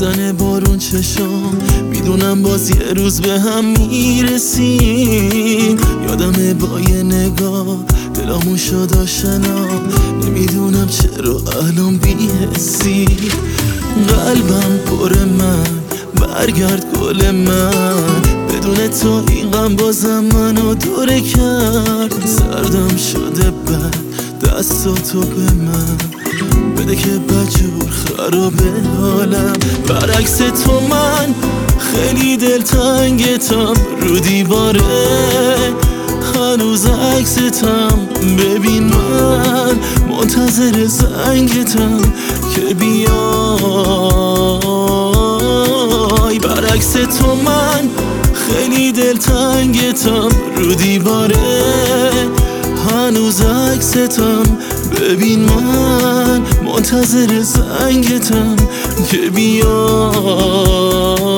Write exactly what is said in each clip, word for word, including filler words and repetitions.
میزنه بارون چشام، میدونم باز یه روز به هم میرسیم. یادمه با یه نگاه دلامون شد آشنا، نمیدونم چرا الان بی‌حسی. قلبم پر من برگرد گل من، بدون تو این غم بازم منو دوره کرد. سردم شده بد دستاتو به من بده که بجور خرابه حالم. برعکس تو من خیلی دلتنگتم، رو دیواره هنوز عکستم. ببین من منتظر زنگتم که بیای. برعکس تو من خیلی دلتنگتم، رو دیواره هنوز عکستم. ببین من منتظر زنگتم که بیای.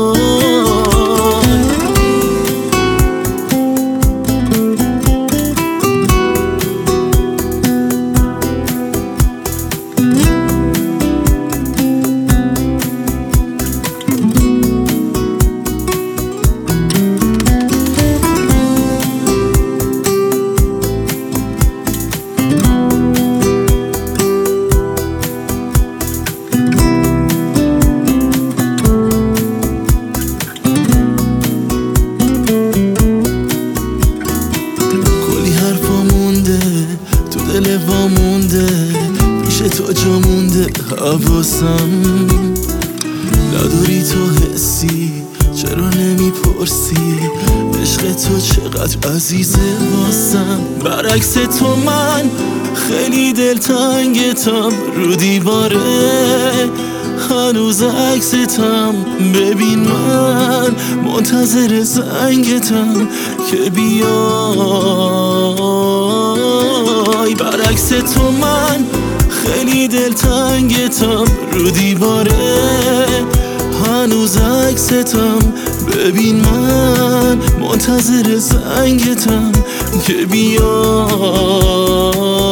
دل وامونده پیش تو جا مونده حواسم. نداری تو حسی چرا نمیپرسی عشق تو چقدر عزیزه واسم. برعکس تو من خیلی دلتنگتم، رو دیواره هنوز عکستم. ببین من منتظر زنگتم که بیای. برعکس تو من خیلی دلتنگتم، رو دیواره هنوز عکستم. ببین من منتظر زنگتم که بیای.